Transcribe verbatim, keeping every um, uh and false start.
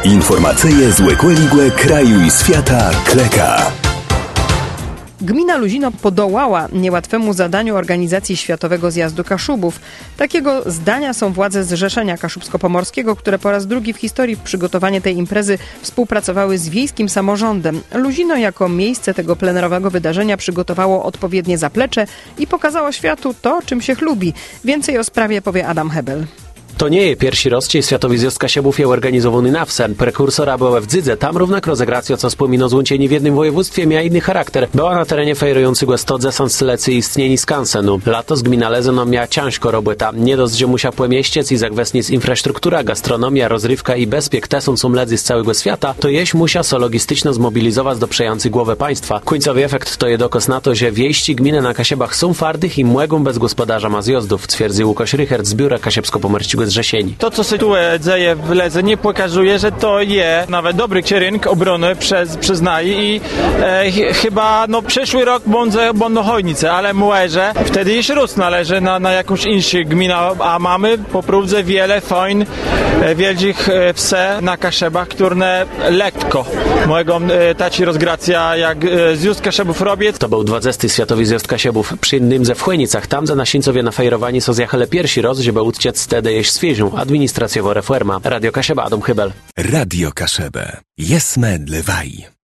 Informacje z Łekłe kraju i świata Kleka. Gmina Luzino podołała niełatwemu zadaniu organizacji Światowego Zjazdu Kaszubów. Takiego zdania są władze Zrzeszenia Kaszubsko-Pomorskiego, które po raz drugi w historii w przygotowanie tej imprezy współpracowały z wiejskim samorządem. Luzino jako miejsce tego plenerowego wydarzenia przygotowało odpowiednie zaplecze i pokazało światu to, czym się chlubi. Więcej o sprawie powie Adam Hebel. To nie je pierwszy raz, či Światowy Zjazd Kasiebów je organizowany na wsen. Prekursora była w Dzydze, tam równak rozegracja, co spomino złączenie w jednym województwie, miała inny charakter. Była na terenie fejrującego stodze Sansylecy istnieni skansenu. Latos gmina Lezeno miała ciężko robota. Nie dość, że musiała płemieściec i zagwesnic infrastruktura, gastronomia, rozrywka i bezpiek te są sumledzy z całego świata, to jeś musia so logistyczno zmobilizować do przejących głowę państwa. Końcowy efekt to je dokaz na to, że wieści gminy na Kasiebach są fardych i młegą bez gospodarza ma zjazdów, twierdzi Łukasz Rychert z biura Kasiebsko-Pomorskiego Zrzesieni. To, co się tu dzieje w Ledzenie, pokazuje, że to jest nawet dobry kierunek obrony przez, przyznaje i e, chyba no, przyszły rok będą hojnice, ale mówię, że wtedy już rósł należy na, na jakąś inną gminę, a mamy po próbce wiele fajn, e, wielkich e, wse na Kaszebach, które lekko mogą e, taci rozgracja jak e, zjazd Kaszebów robić. To był dwudziesty Światowy Zjazd Kasiebów przy innym ze w Chłenicach. Tam za nasińcowie na fejrowani są zjechali pierwszy raz, żeby uciec wtedy jeść świeżą administracjową reformę. Radio Kasieba, Adam Hebel. Radio Kaszebę. Jesme dlewaj.